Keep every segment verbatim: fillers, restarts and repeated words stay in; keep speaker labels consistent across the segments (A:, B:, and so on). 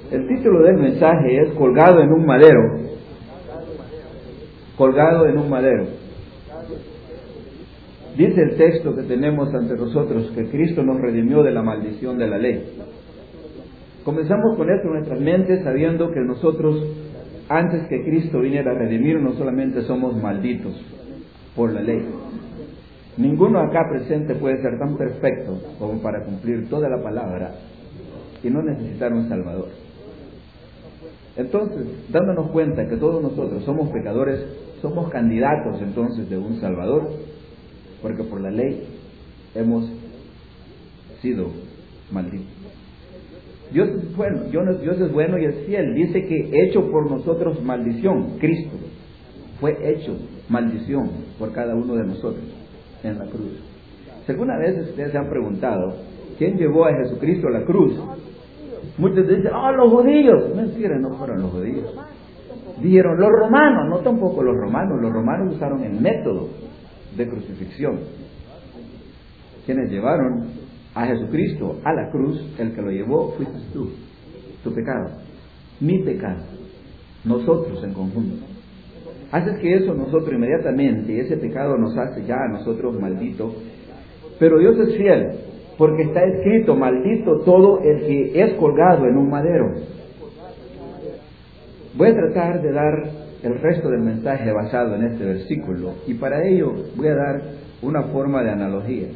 A: El título del mensaje es Colgado en un madero. Colgado en un madero. Dice el texto que tenemos ante nosotros que Cristo nos redimió de la maldición de la ley. Comenzamos con esto en nuestras mentes sabiendo que nosotros, antes que Cristo viniera a redimir, no solamente somos malditos por la ley. Ninguno acá presente puede ser tan perfecto como para cumplir toda la palabra y no necesitar un Salvador. Entonces, dándonos cuenta que todos nosotros somos pecadores, somos candidatos entonces de un Salvador, porque por la ley hemos sido malditos. Dios es bueno, Dios es bueno y es fiel. Dice que hecho por nosotros maldición, Cristo fue hecho maldición por cada uno de nosotros en la cruz. Si alguna vez ustedes se han preguntado quién llevó a Jesucristo a la cruz, muchos dicen, oh, los judíos. Mentira, no fueron los judíos. Dijeron los romanos, no tampoco los romanos. Los romanos usaron el método de crucifixión. Quienes llevaron a Jesucristo a la cruz, el que lo llevó fuiste tú, tu pecado, mi pecado, nosotros en conjunto. Haces que eso nosotros inmediatamente, ese pecado nos hace ya a nosotros malditos, pero Dios es fiel, porque está escrito, maldito todo el que es colgado en un madero. Voy a tratar de dar el resto del mensaje basado en este versículo, y para ello voy a dar una forma de analogía.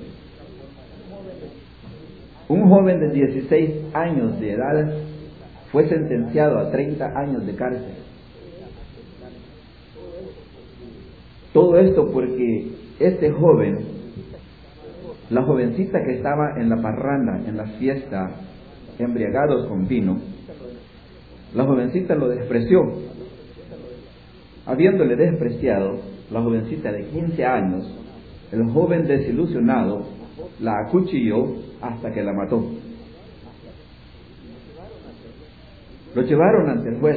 A: Un joven de dieciséis años de edad fue sentenciado a treinta años de cárcel. Todo esto porque este joven, la jovencita que estaba en la parranda, en la fiesta, embriagados con vino, la jovencita lo despreció. Habiéndole despreciado, la jovencita de quince años, el joven desilusionado, la acuchilló hasta que la mató. Lo llevaron ante el juez.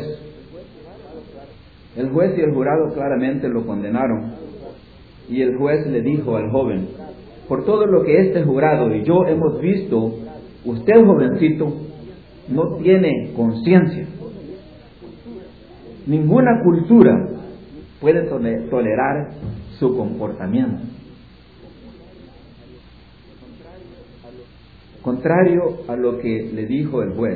A: El juez y el jurado claramente lo condenaron. Y el juez le dijo al joven, por todo lo que este jurado y yo hemos visto, usted, jovencito, no tiene conciencia. Ninguna cultura puede tolerar su comportamiento. Contrario a lo que le dijo el juez,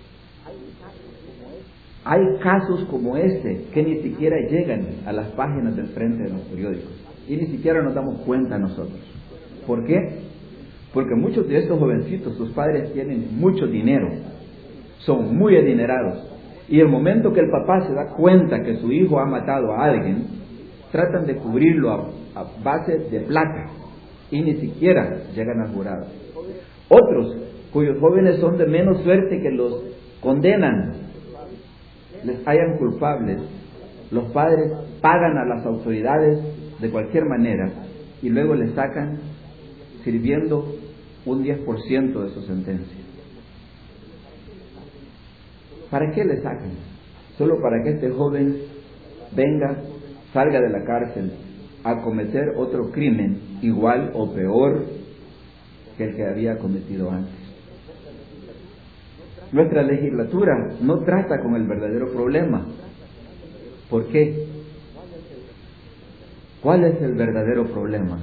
A: hay casos como este que ni siquiera llegan a las páginas del frente de los periódicos y ni siquiera nos damos cuenta nosotros. ¿Por qué? Porque muchos de estos jovencitos, sus padres tienen mucho dinero, son muy adinerados, y el momento que el papá se da cuenta que su hijo ha matado a alguien, tratan de cubrirlo a, a base de plata y ni siquiera llegan al jurado. Otros, cuyos jóvenes son de menos suerte, que los condenan, les hallan culpables, los padres pagan a las autoridades de cualquier manera y luego les sacan sirviendo un diez por ciento de su sentencia. ¿Para qué le sacan? Solo para que este joven venga, salga de la cárcel a cometer otro crimen igual o peor que el que había cometido antes. Nuestra legislatura no trata con el verdadero problema. ¿Por qué? ¿Cuál es el verdadero problema?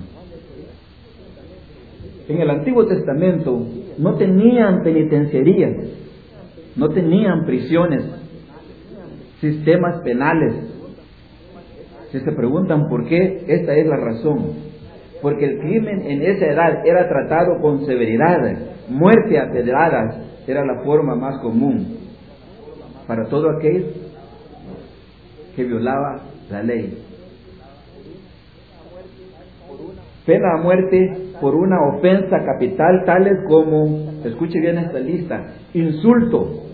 A: En el Antiguo Testamento no tenían penitenciarías, no tenían prisiones, sistemas penales. Si se preguntan por qué, esta es la razón. Porque el crimen en esa edad era tratado con severidad. Muerte a pedradas era la forma más común para todo aquel que violaba la ley. Pena a muerte por una ofensa capital, tales como, escuche bien esta lista, insulto,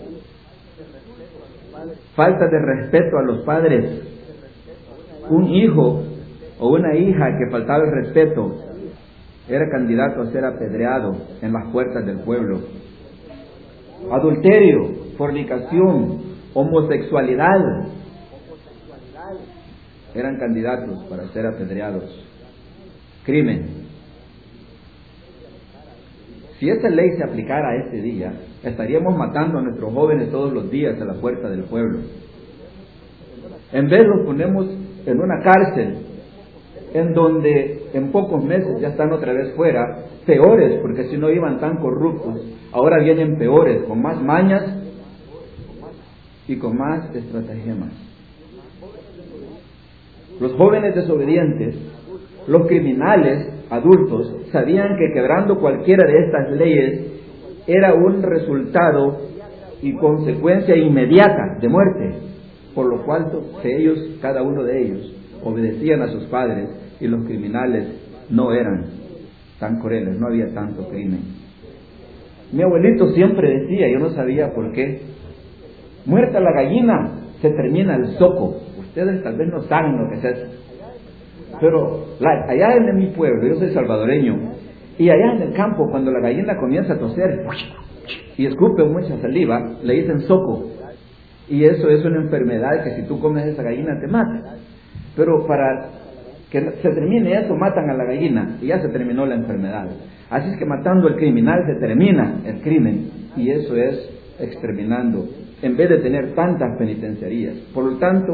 A: falta de respeto a los padres, un hijo o una hija que faltaba el respeto era candidato a ser apedreado en las puertas del pueblo. Adulterio, fornicación, homosexualidad eran candidatos para ser apedreados. Crimen. Si esa ley se aplicara a este día, estaríamos matando a nuestros jóvenes todos los días a la puerta del pueblo. En vez los ponemos en una cárcel, en donde en pocos meses ya están otra vez fuera, peores, porque si no iban tan corruptos, ahora vienen peores, con más mañas y con más estratagemas. Los jóvenes desobedientes, los criminales adultos, sabían que quebrando cualquiera de estas leyes era un resultado y consecuencia inmediata de muerte, por lo cual que ellos, cada uno de ellos, obedecían a sus padres y los criminales no eran tan crueles, no había tanto crimen. Mi abuelito siempre decía, yo no sabía por qué, muerta la gallina se termina el zoco. Ustedes tal vez no saben lo que es eso, pero la, allá en mi pueblo, yo soy salvadoreño, y allá en el campo cuando la gallina comienza a toser y escupe mucha saliva, le dicen zoco, y eso es una enfermedad que si tú comes esa gallina te mata. Pero para que se termine eso, matan a la gallina y ya se terminó la enfermedad. Así es que matando al criminal se termina el crimen, y eso es exterminando, en vez de tener tantas penitenciarías. Por lo tanto,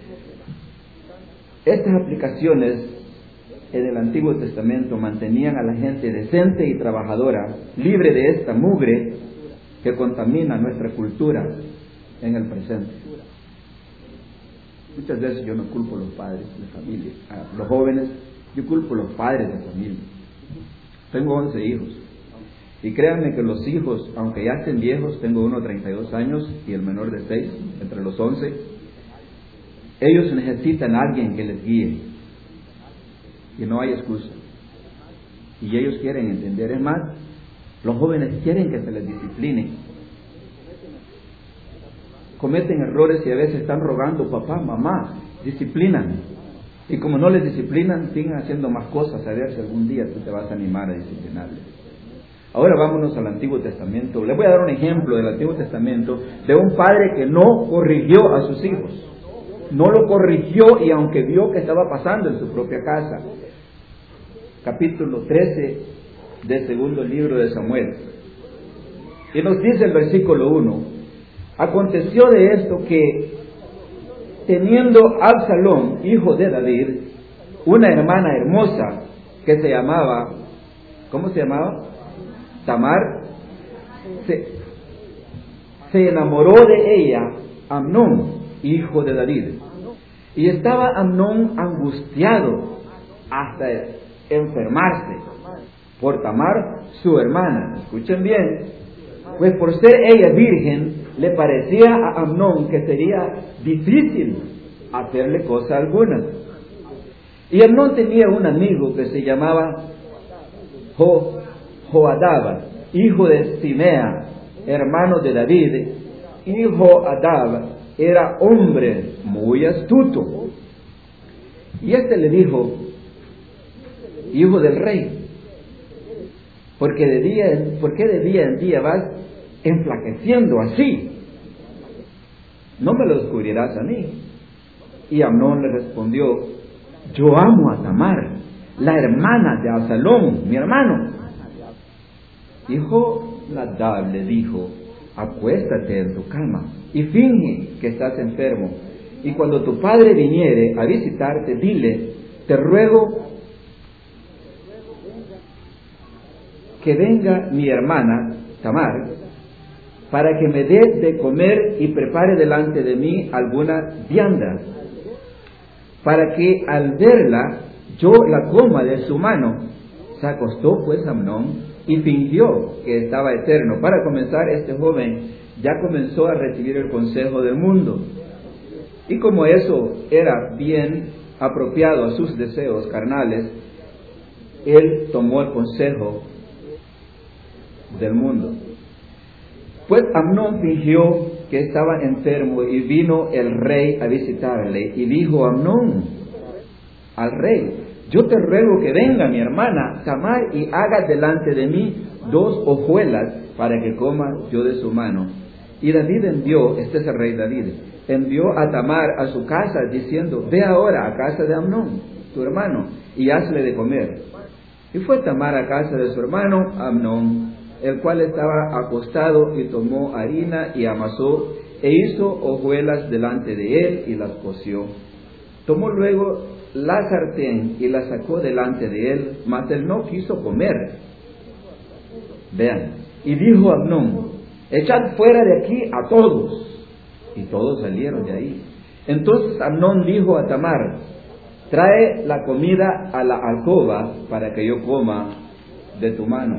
A: estas aplicaciones en el Antiguo Testamento mantenían a la gente decente y trabajadora, libre de esta mugre que contamina nuestra cultura en el presente. Muchas veces yo no culpo a los padres de familia, a los jóvenes, yo culpo a los padres de familia. Tengo once hijos, y créanme que los hijos, aunque ya estén viejos, tengo uno de treinta y dos años y el menor de seis, entre los once, ellos necesitan a alguien que les guíe, y no hay excusa. Y ellos quieren entender. Es más, los jóvenes quieren que se les discipline. Cometen errores y a veces están rogando, papá, mamá, disciplinan. Y como no les disciplinan, siguen haciendo más cosas, a ver si algún día tú te vas a animar a disciplinarles. Ahora vámonos al Antiguo Testamento. Les voy a dar un ejemplo del Antiguo Testamento de un padre que no corrigió a sus hijos. No lo corrigió, y aunque vio que estaba pasando en su propia casa. Capítulo trece del segundo libro de Samuel. Y nos dice el versículo uno: aconteció de esto que, teniendo Absalón, hijo de David, una hermana hermosa que se llamaba, ¿cómo se llamaba? Tamar, se, se enamoró de ella Amnón, hijo de David. Y estaba Amnón angustiado hasta enfermarse por Tamar, su hermana. Escuchen bien, pues por ser ella virgen, le parecía a Amnón que sería difícil hacerle cosa alguna. Y Amnón tenía un amigo que se llamaba Jo, Joadab, hijo de Simea, hermano de David. Y Joadab era hombre muy astuto. Y este le dijo: hijo del rey, porque de día, ¿por qué de día en día vas enflaqueciendo así? No me lo descubrirás a mí. Y Amnón le respondió: yo amo a Tamar, la hermana de Absalón, mi hermano. Y Joadab le dijo: acuéstate en tu cama y finge que estás enfermo, y cuando tu padre viniere a visitarte, dile: te ruego que venga mi hermana Tamar, para que me dé de comer y prepare delante de mí alguna vianda, para que al verla yo la coma de su mano. Se acostó pues Amnón y fingió que estaba eterno. Para comenzar, este joven ya comenzó a recibir el consejo del mundo, y como eso era bien apropiado a sus deseos carnales, él tomó el consejo del mundo. Pues Amnón fingió que estaba enfermo, y vino el rey a visitarle, y dijo Amnón al rey: yo te ruego que venga mi hermana Tamar y haga delante de mí dos hojuelas para que coma yo de su mano. Y David envió, este es el rey David, envió a Tamar a su casa diciendo: ve ahora a casa de Amnón, tu hermano, y hazle de comer. Y fue Tamar a casa de su hermano Amnón, el cual estaba acostado, y tomó harina y amasó, e hizo hojuelas delante de él y las coció. Tomó luego la sartén y la sacó delante de él, mas él no quiso comer. Vean, y dijo a Amnón: echad fuera de aquí a todos. Y todos salieron de ahí. Entonces Amnón dijo a Tamar: trae la comida a la alcoba para que yo coma de tu mano.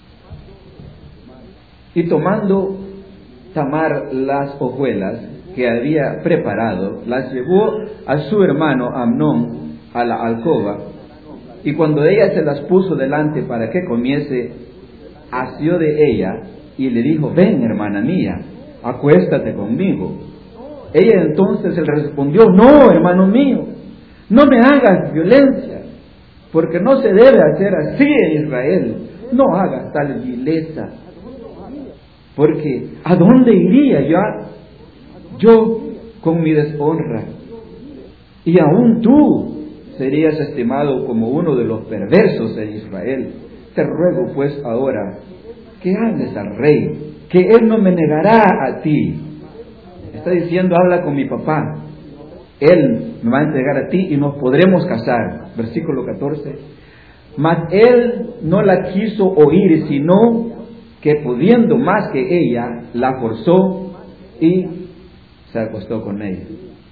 A: Y tomando Tamar las hojuelas que había preparado, las llevó a su hermano Amnón a la alcoba, y cuando ella se las puso delante para que comiese, asió de ella y le dijo: ven, hermana mía, acuéstate conmigo. Ella entonces le respondió: no, hermano mío, no me hagas violencia, porque no se debe hacer así en Israel. No hagas tal vileza, porque ¿a dónde iría yo, yo con mi deshonra? Y aún tú serías estimado como uno de los perversos en Israel. Te ruego pues ahora que hables al rey, que él no me negará a ti. Está diciendo: habla con mi papá, él me va a entregar a ti y nos podremos casar. Versículo catorce. Mas él no la quiso oír, sino que pudiendo más que ella, la forzó y se acostó con ella.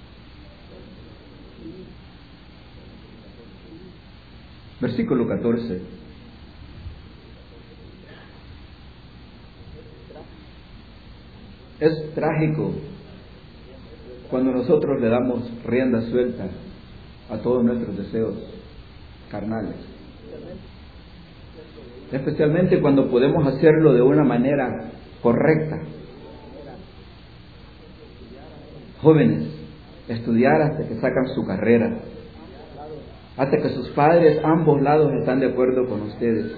A: Versículo catorce. Es trágico cuando nosotros le damos rienda suelta a todos nuestros deseos carnales, especialmente cuando podemos hacerlo de una manera correcta. Jóvenes, estudiar hasta que sacan su carrera, hasta que sus padres, ambos lados, están de acuerdo con ustedes.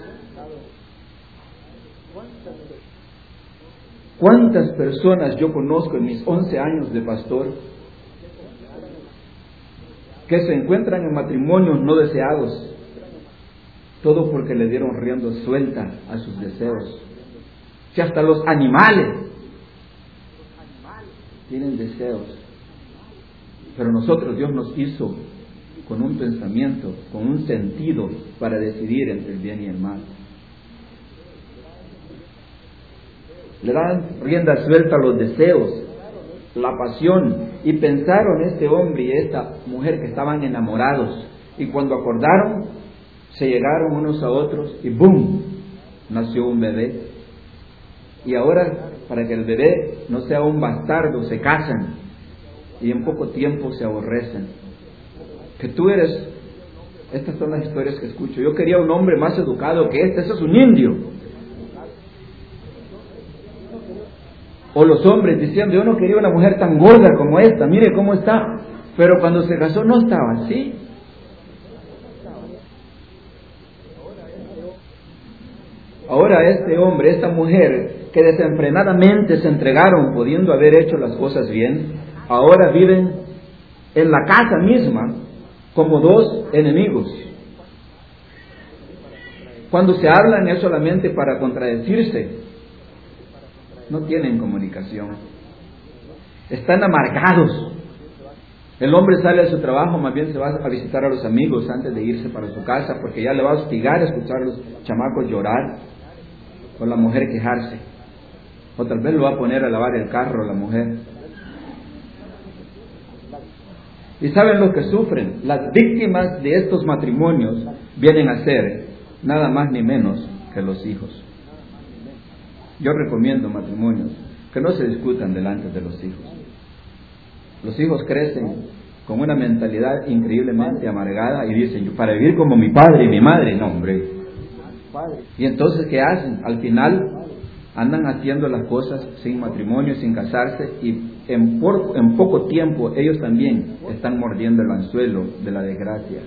A: ¿Cuántas personas yo conozco en mis once años de pastor que se encuentran en matrimonios no deseados? Todo porque le dieron rienda suelta a sus deseos. Si hasta los animales tienen deseos, pero nosotros, Dios nos hizo con un pensamiento, con un sentido para decidir entre el bien y el mal. Le dan rienda suelta a los deseos, la pasión, y pensaron este hombre y esta mujer que estaban enamorados, y cuando acordaron, se llegaron unos a otros y ¡boom!, nació un bebé. Y ahora, para que el bebé no sea un bastardo, se casan y en poco tiempo se aborrecen. Que tú eres, estas son las historias que escucho: yo quería un hombre más educado que este, ese es un indio. O los hombres diciendo: yo no quería una mujer tan gorda como esta, mire cómo está. Pero cuando se casó no estaba así. Ahora este hombre, esta mujer, que desenfrenadamente se entregaron pudiendo haber hecho las cosas bien, ahora viven en la casa misma como dos enemigos. Cuando se hablan es solamente para contradecirse. No tienen comunicación. Están amargados. El hombre sale de su trabajo, más bien se va a visitar a los amigos antes de irse para su casa, porque ya le va a hostigar escuchar a los chamacos llorar o la mujer quejarse. O tal vez lo va a poner a lavar el carro la mujer. ¿Y saben lo que sufren? Las víctimas de estos matrimonios vienen a ser nada más ni menos que los hijos. Yo recomiendo matrimonios que no se discutan delante de los hijos. Los hijos crecen con una mentalidad increíblemente amargada y dicen: para vivir como mi padre y mi madre, no, hombre. Y entonces, ¿qué hacen? Al final andan haciendo las cosas sin matrimonio, sin casarse, y en, por, en poco tiempo ellos también están mordiendo el anzuelo de la desgracia.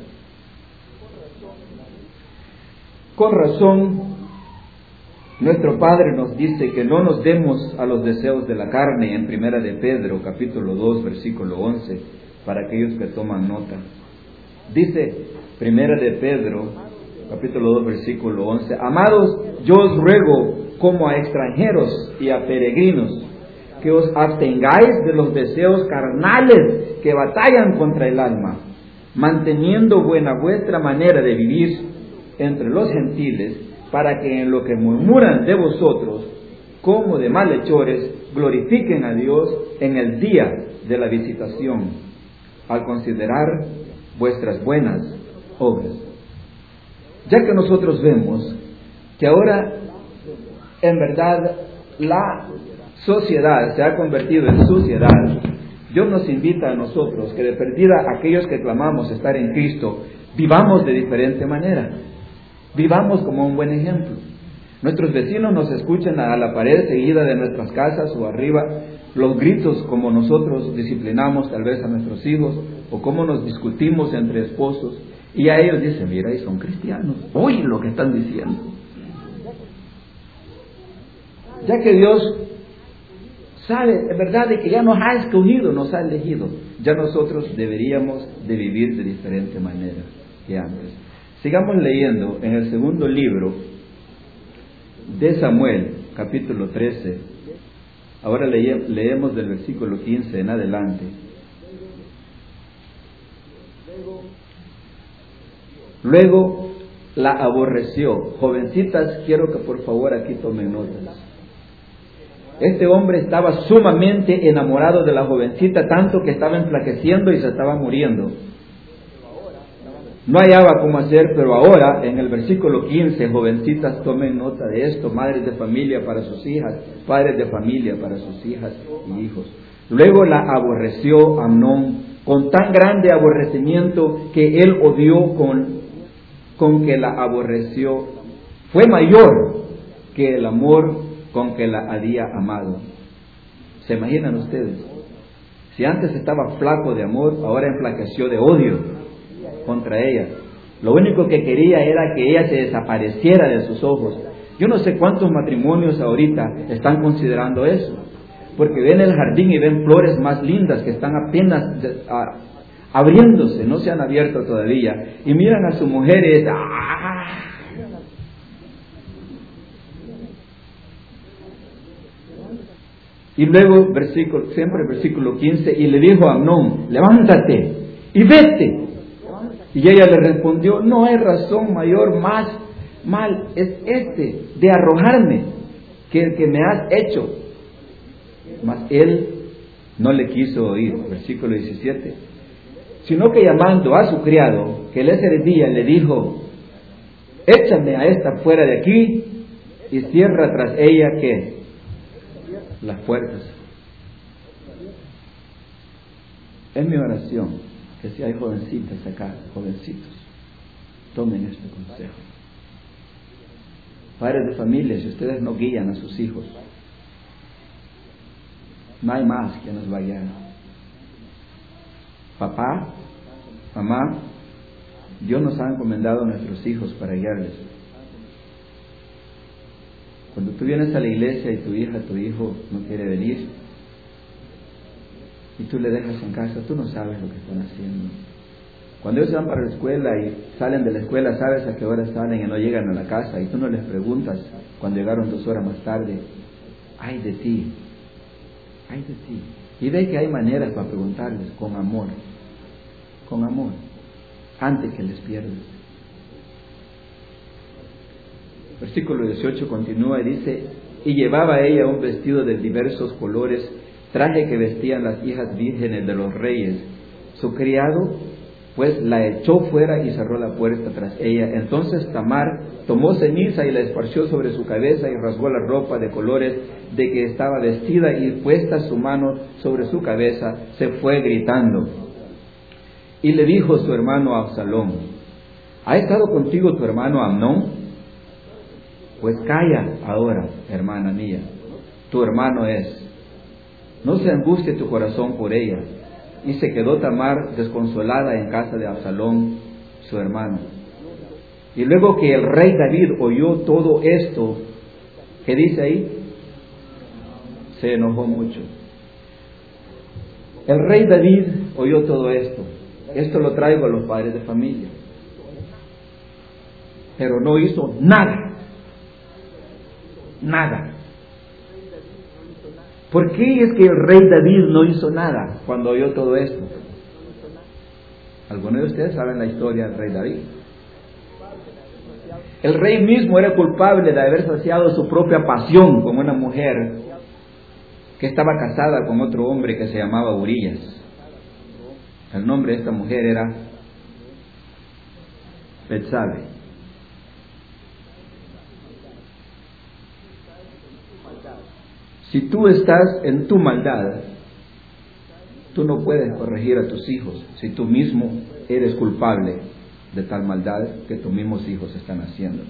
A: Con razón, nuestro Padre nos dice que no nos demos a los deseos de la carne en Primera de Pedro, capítulo dos, versículo once, para aquellos que toman nota. Dice Primera de Pedro, capítulo dos, versículo once. Amados, yo os ruego como a extranjeros y a peregrinos, que os abstengáis de los deseos carnales que batallan contra el alma, manteniendo buena vuestra manera de vivir entre los gentiles, para que en lo que murmuran de vosotros, como de malhechores, glorifiquen a Dios en el día de la visitación, al considerar vuestras buenas obras. Ya que nosotros vemos que ahora, en verdad, la sociedad se ha convertido en suciedad, Dios nos invita a nosotros, que de perdida aquellos que clamamos estar en Cristo, vivamos de diferente manera. Vivamos como un buen ejemplo. Nuestros vecinos nos escuchan a la pared seguida de nuestras casas o arriba los gritos como nosotros disciplinamos tal vez a nuestros hijos, o cómo nos discutimos entre esposos, y a ellos dicen, mira, y son cristianos, oye lo que están diciendo. Ya que Dios sabe, es verdad, de que ya nos ha escogido, nos ha elegido, ya nosotros deberíamos de vivir de diferente manera que antes. Sigamos leyendo en el segundo libro de Samuel, capítulo trece. Ahora lee, leemos del versículo quince en adelante. Luego la aborreció. Jovencitas, quiero que por favor aquí tomen notas. Este hombre estaba sumamente enamorado de la jovencita, tanto que estaba enflaqueciendo y se estaba muriendo. No hallaba cómo hacer, pero ahora en el versículo quince, jovencitas, tomen nota de esto, madres de familia para sus hijas, padres de familia para sus hijas y hijos. Luego la aborreció Amnón con tan grande aborrecimiento que él odió con, con que la aborreció. Fue mayor que el amor con que la había amado. ¿Se imaginan ustedes? Si antes estaba flaco de amor, ahora enflaqueció de odio contra ella. Lo único que quería era que ella se desapareciera de sus ojos. Yo no sé cuántos matrimonios ahorita están considerando eso, porque ven el jardín y ven flores más lindas que están apenas de, a, abriéndose, no se han abierto todavía, y miran a su mujer y dicen, ¡ah! Y luego, versículo, siempre versículo quince, y le dijo a Amnón, levántate y vete. Y ella le respondió, no hay razón mayor, más mal es este de arrojarme que el que me has hecho. Mas él no le quiso oír, versículo diecisiete, sino que llamando a su criado que le servía, le dijo, échame a esta fuera de aquí y cierra tras ella que las puertas. Es mi oración que si hay jovencitas acá, jovencitos, tomen este consejo. Padres de familia, si ustedes no guían a sus hijos, no hay más que nos va a guiar. Papá, mamá, Dios nos ha encomendado a nuestros hijos para guiarles. Cuando tú vienes a la iglesia y tu hija, tu hijo no quiere venir, y tú le dejas en casa, tú no sabes lo que están haciendo. Cuando ellos van para la escuela y salen de la escuela, sabes a qué hora salen y no llegan a la casa, y tú no les preguntas cuando llegaron dos horas más tarde, ay de ti, ay de ti. Y ve que hay maneras para preguntarles con amor, con amor, antes que les pierdas. Versículo dieciocho continúa y dice, y llevaba ella un vestido de diversos colores, traje que vestían las hijas vírgenes de los reyes. Su criado pues la echó fuera y cerró la puerta tras ella. Entonces Tamar tomó ceniza y la esparció sobre su cabeza y rasgó la ropa de colores de que estaba vestida, y puesta su mano sobre su cabeza se fue gritando. Y le dijo su hermano Absalón, ¿ha estado contigo tu hermano Amnón? Pues calla ahora, hermana mía, tu hermano es. No se angustie tu corazón por ella. Y se quedó Tamar desconsolada en casa de Absalón, su hermano. Y luego que el rey David oyó todo esto, ¿qué dice ahí? Se enojó mucho. El rey David oyó todo esto. Esto lo traigo a los padres de familia. pero no hizo nada. Nada. ¿Por qué es que el rey David no hizo nada cuando oyó todo esto? Algunos de ustedes saben la historia del rey David. El rey mismo era culpable de haber saciado su propia pasión con una mujer que estaba casada con otro hombre que se llamaba Urías. El nombre de esta mujer era Betsabe. Si tú estás en tu maldad, tú no puedes corregir a tus hijos si tú mismo eres culpable de tal maldad que tus mismos hijos están haciendo.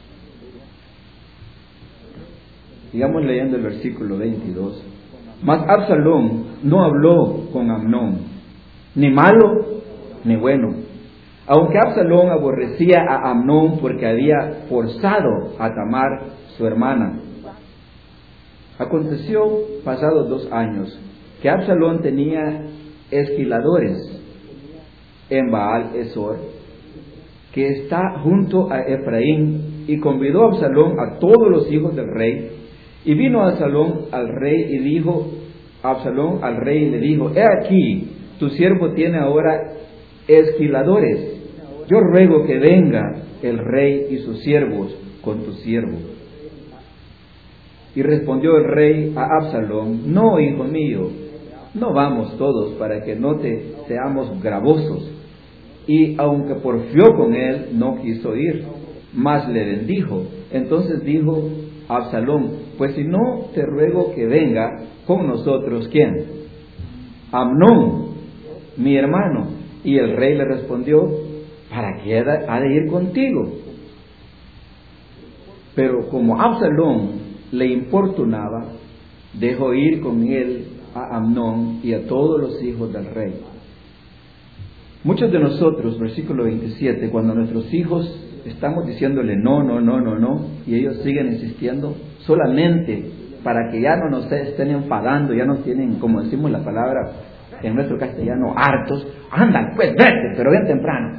A: Sigamos leyendo el versículo veintidós. Mas Absalón no habló con Amnón, ni malo ni bueno. Aunque Absalón aborrecía a Amnón porque había forzado a Tamar, su hermana. Aconteció, pasados dos años, que Absalón tenía esquiladores en Baal-Esor, que está junto a Efraín, y convidó a Absalón a todos los hijos del rey. Y vino Absalón al rey y dijo, Absalón al rey y le dijo, he aquí, tu siervo tiene ahora esquiladores. Yo ruego que venga el rey y sus siervos con tu siervo. Y respondió el rey a Absalón, no, hijo mío, no vamos todos para que no te seamos gravosos. Y aunque porfió con él, no quiso ir, mas le bendijo. Entonces dijo Absalón, pues si no te ruego que venga con nosotros, ¿quién? Amnón, mi hermano. Y el rey le respondió, ¿para qué ha de ir contigo? Pero como Absalón le importunaba, dejó ir con él a Amnón y a todos los hijos del rey. Muchos de nosotros, versículo veintisiete, cuando nuestros hijos estamos diciéndole no, no, no, no, no, y ellos siguen insistiendo, solamente para que ya no nos estén enfadando, ya nos tienen, como decimos la palabra en nuestro castellano, hartos, anda, pues vete, pero ven temprano.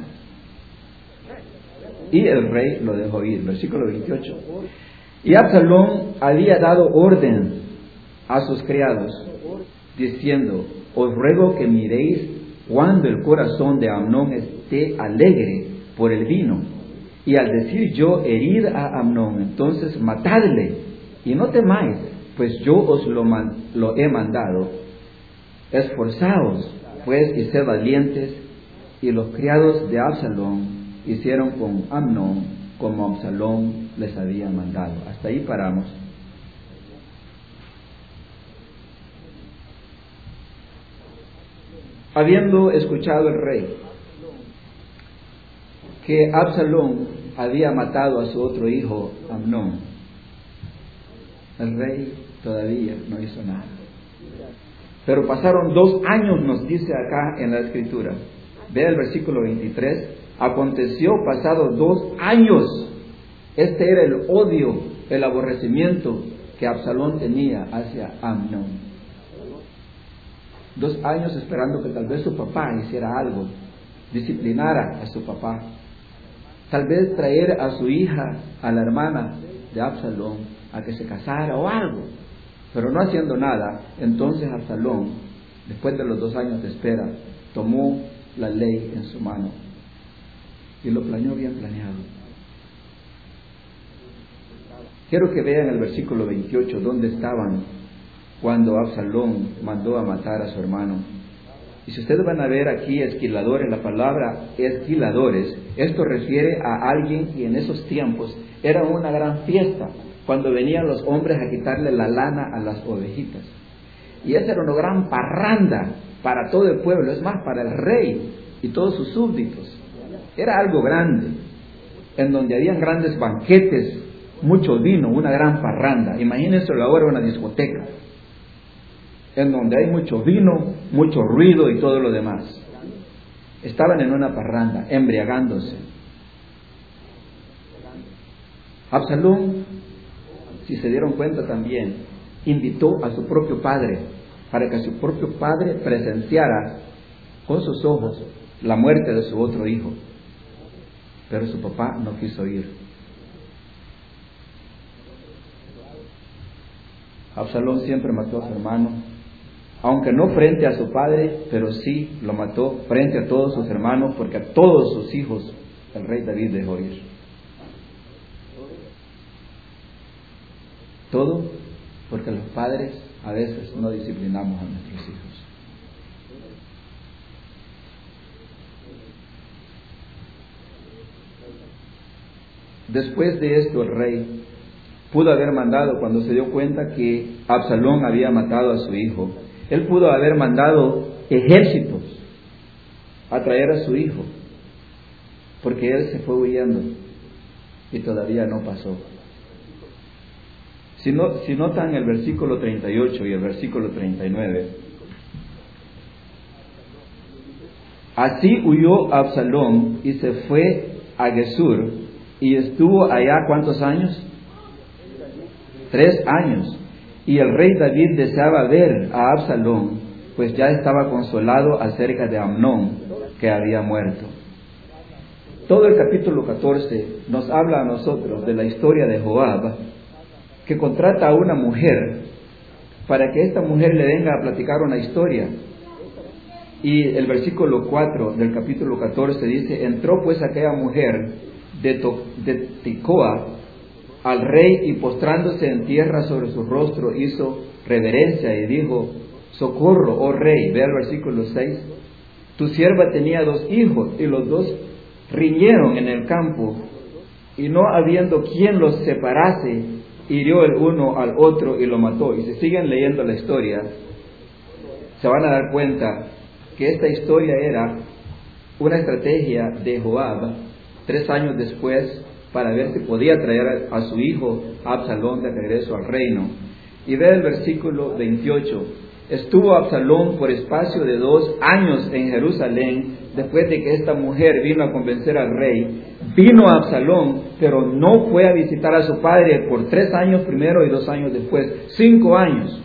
A: Y el rey lo dejó ir, versículo veintiocho. Y Absalón había dado orden a sus criados, diciendo, os ruego que miréis cuando el corazón de Amnón esté alegre por el vino. Y al decir yo, herid a Amnón, entonces matadle, y no temáis, pues yo os lo, man, lo he mandado. Esforzaos, pues, y sed valientes. Y los criados de Absalón hicieron con Amnón como Absalón les había mandado. Hasta ahí paramos. Habiendo escuchado el rey que Absalón había matado a su otro hijo, Amnón, el rey todavía no hizo nada. Pero pasaron dos años, nos dice acá en la escritura. Vea el versículo veintitrés. Aconteció pasados dos años. Este era el odio, el aborrecimiento que Absalón tenía hacia Amnón. Dos años esperando que tal vez su papá hiciera algo, disciplinara a su papá, tal vez traer a su hija, a la hermana de Absalón, a que se casara o algo, pero no haciendo nada. Entonces Absalón, después de los dos años de espera, tomó la ley en su mano y lo planeó bien planeado. Quiero que vean el versículo veintiocho, donde estaban cuando Absalón mandó a matar a su hermano. Y si ustedes van a ver aquí esquiladores, la palabra esquiladores, esto refiere a alguien que en esos tiempos era una gran fiesta, cuando venían los hombres a quitarle la lana a las ovejitas. Y esa era una gran parranda para todo el pueblo, es más, para el rey y todos sus súbditos. Era algo grande, en donde habían grandes banquetes, mucho vino, una gran parranda. Imagínense ahora una discoteca, en donde hay mucho vino, mucho ruido y todo lo demás. Estaban en una parranda, embriagándose. Absalón, si se dieron cuenta también, invitó a su propio padre, para que su propio padre presenciara con sus ojos la muerte de su otro hijo. pero su papá no quiso ir. Absalón siempre mató a su hermano, aunque no frente a su padre, pero sí lo mató frente a todos sus hermanos, porque a todos sus hijos el rey David dejó ir. Todo porque los padres a veces no disciplinamos a nuestros hijos. Después de esto el rey pudo haber mandado, cuando se dio cuenta que Absalón había matado a su hijo, él pudo haber mandado ejércitos a traer a su hijo, porque él se fue huyendo y todavía no pasó. Si, no, si notan el versículo treinta y ocho y el versículo treinta y nueve, así huyó Absalón y se fue a Gesur y estuvo allá ¿cuántos años? Tres años. Y el rey David deseaba ver a Absalón, pues ya estaba consolado acerca de Amnón, que había muerto. Todo el capítulo catorce nos habla a nosotros de la historia de Joab, que contrata a una mujer para que esta mujer le venga a platicar una historia. Y el versículo cuatro del capítulo catorce dice: entró pues aquella mujer de, to, de Tecoa al rey, y postrándose en tierra sobre su rostro hizo reverencia y dijo: socorro, oh rey. Ve al versículo seis. Tu sierva tenía dos hijos, y los dos riñeron en el campo, y no habiendo quien los separase, hirió el uno al otro y lo mató. Y si siguen leyendo la historia, se van a dar cuenta que esta historia era una estrategia de Joab tres años después, para ver si podía traer a su hijo Absalón de regreso al reino. Y ve el versículo veintiocho. Estuvo Absalón por espacio de dos años en Jerusalén, después de que esta mujer vino a convencer al rey. Vino Absalón, pero no fue a visitar a su padre por tres años primero y dos años después, cinco años.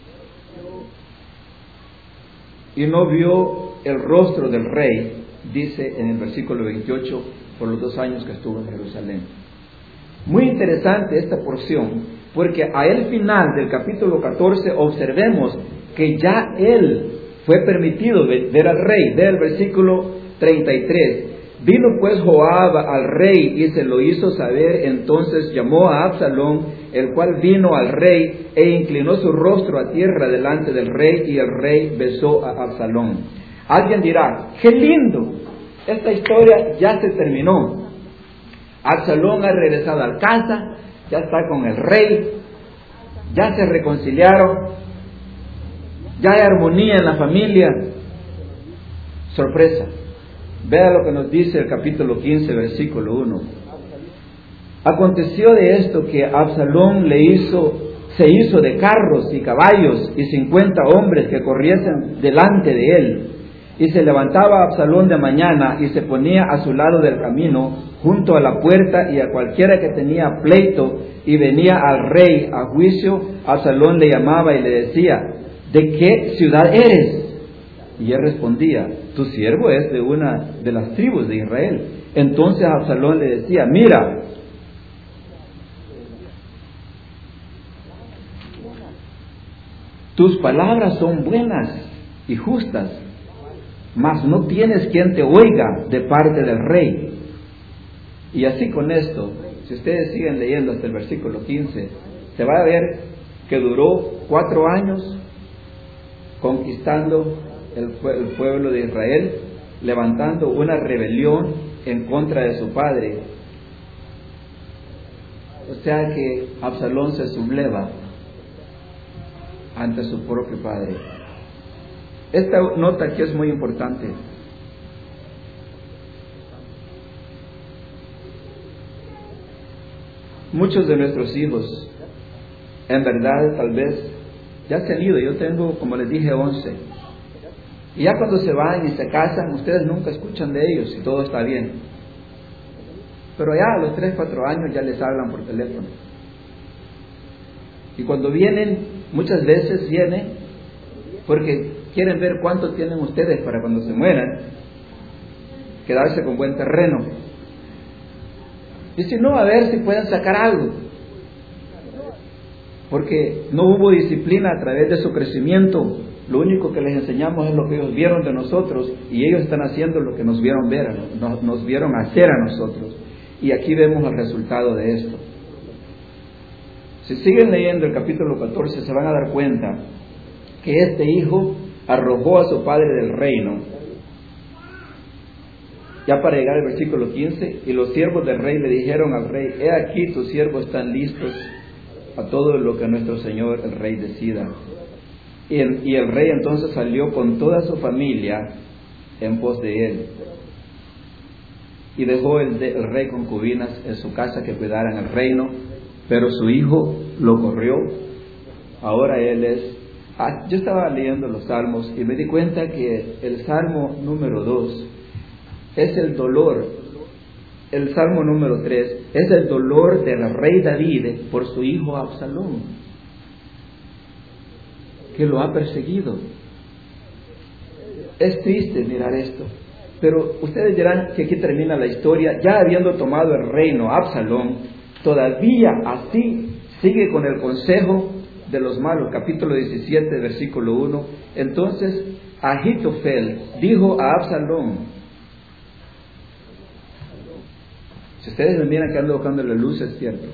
A: Y no vio el rostro del rey, dice en el versículo veintiocho, por los dos años que estuvo en Jerusalén. Muy interesante esta porción, porque a el final del capítulo catorce observemos que ya él fue permitido ver al rey. Ve el versículo treinta y tres. Vino pues Joab al rey y se lo hizo saber, entonces llamó a Absalón, el cual vino al rey e inclinó su rostro a tierra delante del rey, y el rey besó a Absalón. Alguien dirá: ¡qué lindo! Esta historia ya se terminó. Absalón ha regresado a casa, ya está con el rey, ya se reconciliaron, ya hay armonía en la familia. Sorpresa. Vea lo que nos dice el capítulo quince, versículo uno. Aconteció de esto que Absalón le hizo, se hizo de carros y caballos y cincuenta hombres que corriesen delante de él. Y se levantaba Absalón de mañana y se ponía a su lado del camino, junto a la puerta, y a cualquiera que tenía pleito y venía al rey a juicio, Absalón le llamaba y le decía: ¿de qué ciudad eres? Y él respondía: tu siervo es de una de las tribus de Israel. Entonces Absalón le decía: mira, tus palabras son buenas y justas, mas no tienes quien te oiga de parte del rey. Y así con esto, si ustedes siguen leyendo hasta el versículo quince, se va a ver que duró cuatro años conquistando el, el pueblo de Israel, levantando una rebelión en contra de su padre. O sea que Absalón se subleva ante su propio padre. Esta nota aquí es muy importante. Muchos de nuestros hijos, en verdad, tal vez ya se han ido. Yo tengo, como les dije, once. Y ya cuando se van y se casan, ustedes nunca escuchan de ellos y todo está bien. Pero ya a los tres, cuatro años ya les hablan por teléfono. Y cuando vienen, muchas veces vienen porque quieren ver cuánto tienen ustedes para cuando se mueran, quedarse con buen terreno. Dice, no, a ver si pueden sacar algo. Porque no hubo disciplina a través de su crecimiento. Lo único que les enseñamos es lo que ellos vieron de nosotros, y ellos están haciendo lo que nos vieron ver, nos, nos vieron hacer a nosotros. Y aquí vemos el resultado de esto. Si siguen leyendo el capítulo catorce, se van a dar cuenta que este hijo arrojó a su padre del reino. Ya para llegar al versículo quince, y los siervos del rey le dijeron al rey, he aquí tus siervos están listos a todo lo que nuestro señor el rey decida. Y el, y el rey entonces salió con toda su familia en pos de él. Y dejó el, de, el rey concubinas en su casa que cuidaran el reino, pero su hijo lo corrió. Ahora él es... Ah, yo estaba leyendo los salmos y me di cuenta que el salmo número dos es el dolor. El salmo número tres es el dolor del rey David por su hijo Absalón, que lo ha perseguido. Es triste mirar esto, pero ustedes dirán que aquí termina la historia. Ya habiendo tomado el reino Absalón, todavía así sigue con el consejo de los malos. Capítulo diecisiete, versículo uno. Entonces Ahitofel dijo a Absalón, si ustedes me miran que ando buscando la luz, es cierto,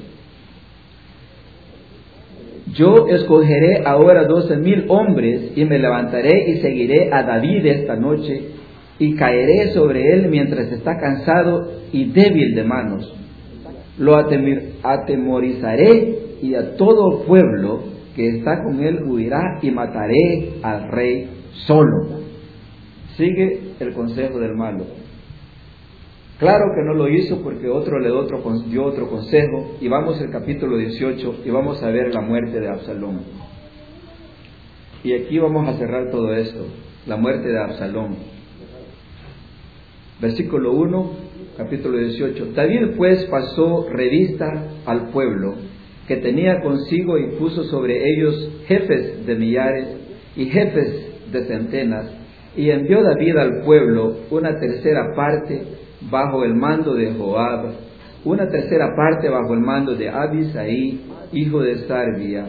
A: yo escogeré ahora doce mil hombres y me levantaré y seguiré a David esta noche y caeré sobre él mientras está cansado y débil de manos. Lo atemorizaré y a todo pueblo que está con él huirá y mataré al rey solo. Sigue el consejo del malo. Claro que no lo hizo porque otro le dio otro, dio otro consejo. Y vamos al capítulo dieciocho y vamos a ver la muerte de Absalón. Y aquí vamos a cerrar todo esto, la muerte de Absalón. Versículo uno, capítulo dieciocho. David pues pasó revista al pueblo que tenía consigo y puso sobre ellos jefes de millares y jefes de centenas, y envió David al pueblo una tercera parte bajo el mando de Joab, una tercera parte bajo el mando de Abisai, hijo de Sarbia,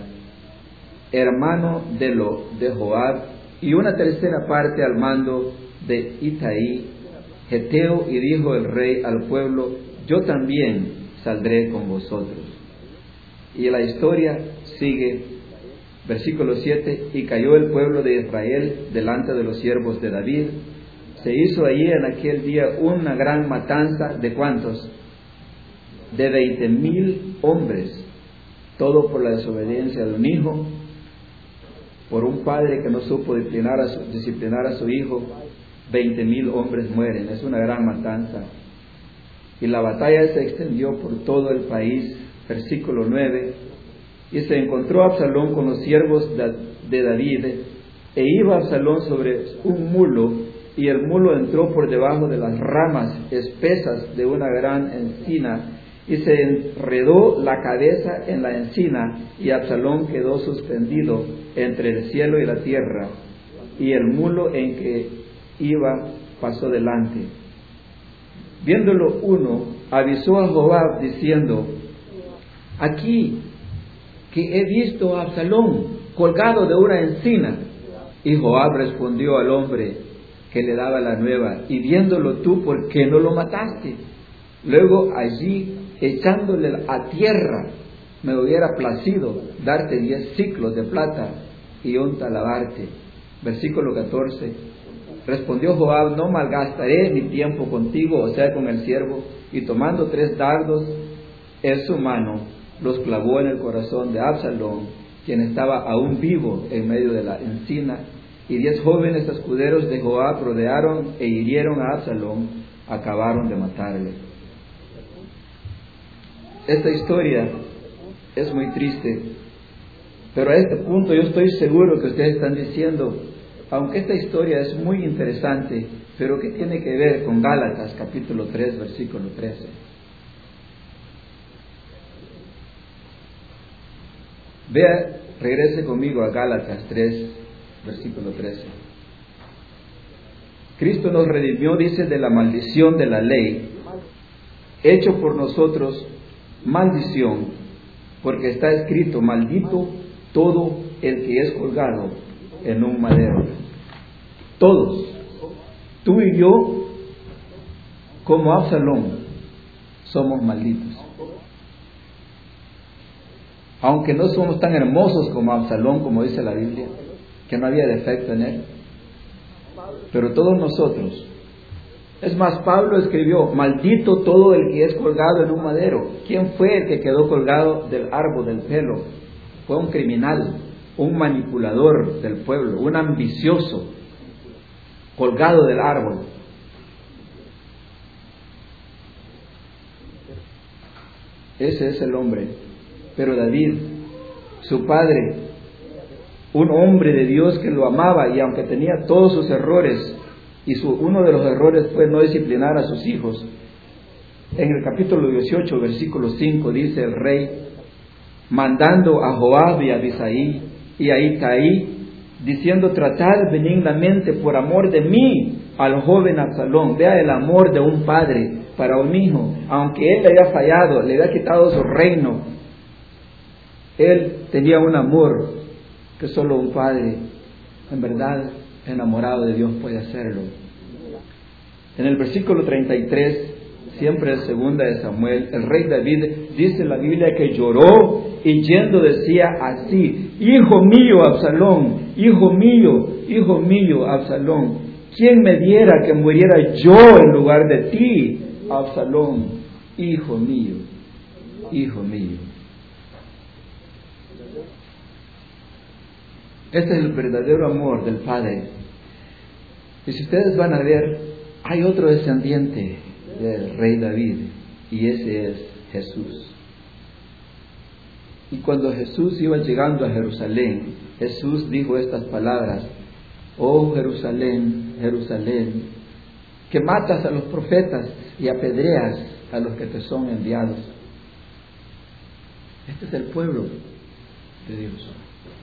A: hermano de lo de Joab, y una tercera parte al mando de Itai, Geteo, y dijo el rey al pueblo, yo también saldré con vosotros. Y la historia sigue, versículo siete, y cayó el pueblo de Israel delante de los siervos de David. Se hizo allí en aquel día una gran matanza, ¿de cuántos? De veinte mil hombres, todo por la desobediencia de un hijo, por un padre que no supo disciplinar a su, disciplinar a su hijo. Veinte mil hombres mueren, es una gran matanza. Y la batalla se extendió por todo el país. Versículo nueve, y se encontró Absalón con los siervos de David, e iba Absalón sobre un mulo, y el mulo entró por debajo de las ramas espesas de una gran encina, y se enredó la cabeza en la encina, y Absalón quedó suspendido entre el cielo y la tierra, y el mulo en que iba pasó delante. Viéndolo uno, avisó a Joab diciendo, aquí que he visto a Absalón colgado de una encina. Y Joab respondió al hombre que le daba la nueva, y viéndolo tú, ¿por qué no lo mataste? Luego allí, echándole a tierra, me hubiera placido darte diez ciclos de plata y un talabarte. Versículo catorce. Respondió Joab, no malgastaré mi tiempo contigo, o sea, con el siervo. Y tomando tres dardos en su mano, los clavó en el corazón de Absalón, quien estaba aún vivo en medio de la encina. Y diez jóvenes escuderos de Joab rodearon e hirieron a Absalón, acabaron de matarle. Esta historia es muy triste, pero a este punto yo estoy seguro que ustedes están diciendo, aunque esta historia es muy interesante, pero ¿qué tiene que ver con Gálatas capítulo tres, versículo trece? Vea, regrese conmigo a Gálatas tres, versículo trece. Cristo nos redimió, dice, de la maldición de la ley, hecho por nosotros maldición, porque está escrito: maldito todo el que es colgado en un madero. Todos, tú y yo, como Absalón, somos malditos. Aunque no somos tan hermosos como Absalón, como dice la Biblia, que no había defecto en él, pero todos nosotros. Es más, Pablo escribió: maldito todo el que es colgado en un madero. ¿Quién fue el que quedó colgado del árbol del pelo? Fue un criminal, un manipulador del pueblo, un ambicioso, colgado del árbol. Ese es el hombre. Pero David, su padre, un hombre de Dios que lo amaba, y aunque tenía todos sus errores, y su, uno de los errores fue no disciplinar a sus hijos, en el capítulo dieciocho, versículo cinco, dice el rey, mandando a Joab y a Abisai y a Itaí, diciendo: tratad benignamente por amor de mí al joven Absalón. Vea el amor de un padre para un hijo. Aunque él le había fallado, le había quitado su reino, él tenía un amor que solo un padre, en verdad, enamorado de Dios puede hacerlo. En el versículo treinta y tres, siempre es segunda de Samuel, el rey David dice en la Biblia que lloró y yendo decía así: hijo mío Absalón, hijo mío, hijo mío Absalón, ¿quién me diera que muriera yo en lugar de ti, Absalón, hijo mío, hijo mío? Este es el verdadero amor del Padre. Y si ustedes van a ver, hay otro descendiente del rey David, y ese es Jesús. Y cuando Jesús iba llegando a Jerusalén, Jesús dijo estas palabras: oh Jerusalén, Jerusalén, que matas a los profetas y apedreas a los que te son enviados. Este es el pueblo de Dios.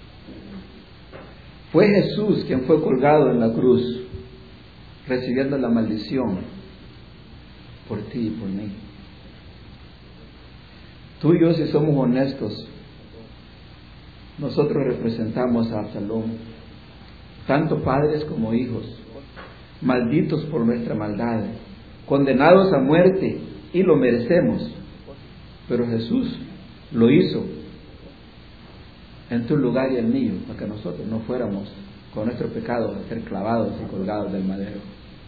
A: Fue Jesús quien fue colgado en la cruz, recibiendo la maldición por ti y por mí. Tú y yo, si somos honestos, nosotros representamos a Absalón, tanto padres como hijos, malditos por nuestra maldad, condenados a muerte, y lo merecemos. Pero Jesús lo hizo en tu lugar y el mío, para que nosotros no fuéramos con nuestro pecado a ser clavados y colgados del madero.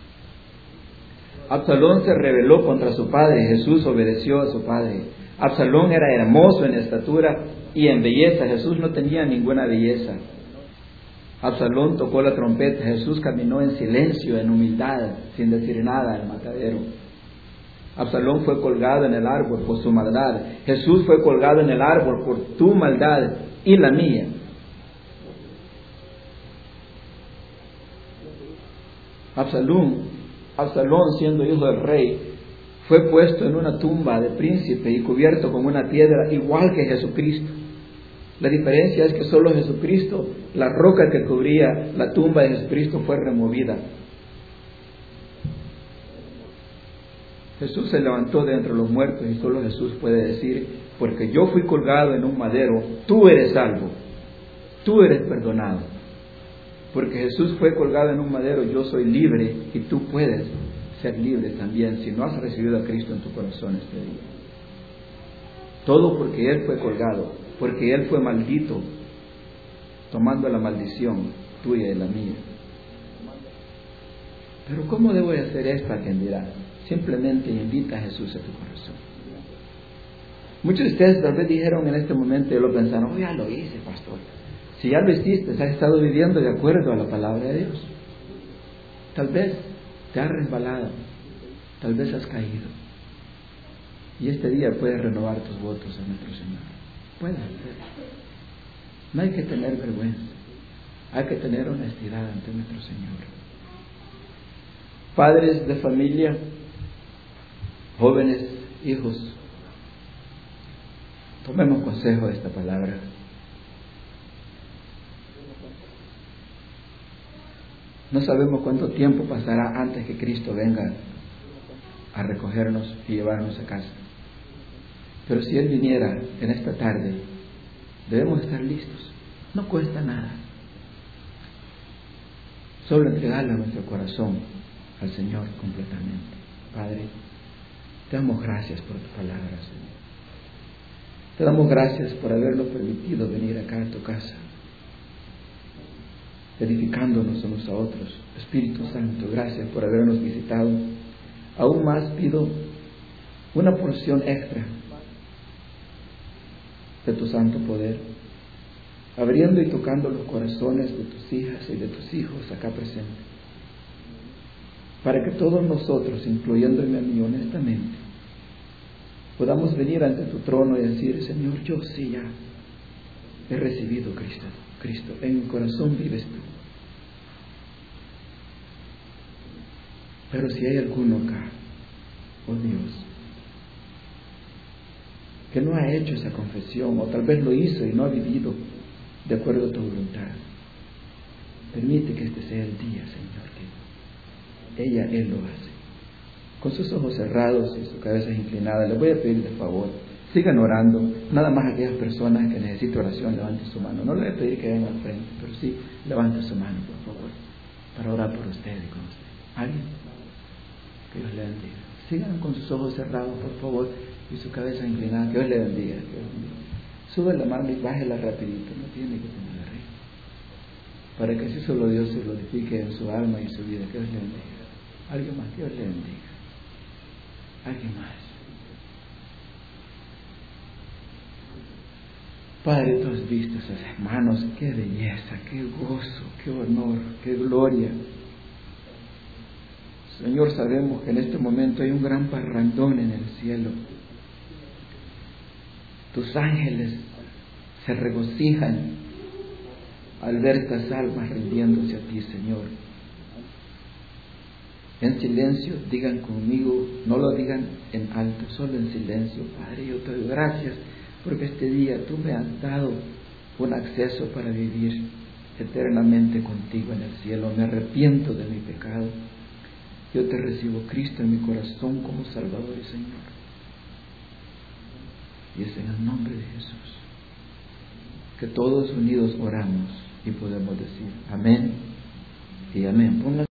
A: Absalón se rebeló contra su padre, Jesús obedeció a su padre. Absalón era hermoso en estatura y en belleza, Jesús no tenía ninguna belleza. Absalón tocó la trompeta, Jesús caminó en silencio, en humildad, sin decir nada al matadero. Absalón fue colgado en el árbol por su maldad, Jesús fue colgado en el árbol por tu maldad y la mía. Absalón, Absalón siendo hijo del rey, fue puesto en una tumba de príncipe y cubierto con una piedra, igual que Jesucristo. La diferencia es que solo Jesucristo, la roca que cubría la tumba de Jesucristo, fue removida. Jesús se levantó de entre los muertos, y solo Jesús puede decir: porque yo fui colgado en un madero, tú eres salvo, tú eres perdonado. Porque Jesús fue colgado en un madero, yo soy libre, y tú puedes ser libre también si no has recibido a Cristo en tu corazón este día. Todo porque Él fue colgado, porque Él fue maldito, tomando la maldición tuya y la mía. Pero ¿cómo debo de hacer esto? Alguien dirá. Simplemente invita a Jesús a tu corazón. Muchos de ustedes tal vez dijeron en este momento, y lo pensaron: oh, ya lo hice, pastor. Si ya lo hiciste, has estado viviendo de acuerdo a la palabra de Dios. Tal vez te has resbalado, tal vez has caído, y este día puedes renovar tus votos a nuestro Señor. Puedes hacerlo. No hay que tener vergüenza, hay que tener honestidad ante nuestro Señor. Padres de familia, jóvenes, hijos, tomemos consejo de esta palabra. No sabemos cuánto tiempo pasará antes que Cristo venga a recogernos y llevarnos a casa. Pero si Él viniera en esta tarde, debemos estar listos. No cuesta nada. Solo entregarle nuestro corazón al Señor completamente. Padre, te damos gracias por tu palabra, Señor. Te damos gracias por habernos permitido venir acá a tu casa, edificándonos unos a otros. Espíritu Santo, gracias por habernos visitado. Aún más pido una porción extra de tu santo poder, abriendo y tocando los corazones de tus hijas y de tus hijos acá presentes, para que todos nosotros, incluyéndome a mí honestamente, podamos venir ante tu trono y decir: Señor, yo sí ya he recibido Cristo, Cristo, en mi corazón vives tú. Pero si hay alguno acá, oh Dios, que no ha hecho esa confesión, o tal vez lo hizo y no ha vivido de acuerdo a tu voluntad, permite que este sea el día, Señor, que ella, Él lo hace. Con sus ojos cerrados y sus cabezas inclinadas, les voy a pedir de favor, sigan orando. Nada más aquellas personas que necesiten oración, levanten su mano. No le voy a pedir que vengan al frente, pero sí, levanten su mano, por favor, para orar por ustedes y con ustedes. ¿Alguien? Que Dios le bendiga. Sigan con sus ojos cerrados, por favor, y su cabeza inclinada. Que Dios le bendiga. Que Dios bendiga. Sube la mano y bájela rapidito, no tiene que tener ritmo, para que así solo Dios se glorifique en su alma y su vida. Que Dios le bendiga. Alguien más, que Dios le bendiga. Alguien más. Padre, tú has visto esas hermanos, qué belleza, qué gozo, qué honor, qué gloria. Señor, sabemos que en este momento hay un gran parrandón en el cielo. Tus ángeles se regocijan al ver estas almas rindiéndose a ti, Señor. En silencio, digan conmigo, no lo digan en alto, solo en silencio: Padre, yo te doy gracias porque este día tú me has dado un acceso para vivir eternamente contigo en el cielo. Me arrepiento de mi pecado. Yo te recibo, Cristo, en mi corazón como Salvador y Señor. Y es en el nombre de Jesús que todos unidos oramos y podemos decir amén y amén. Pongan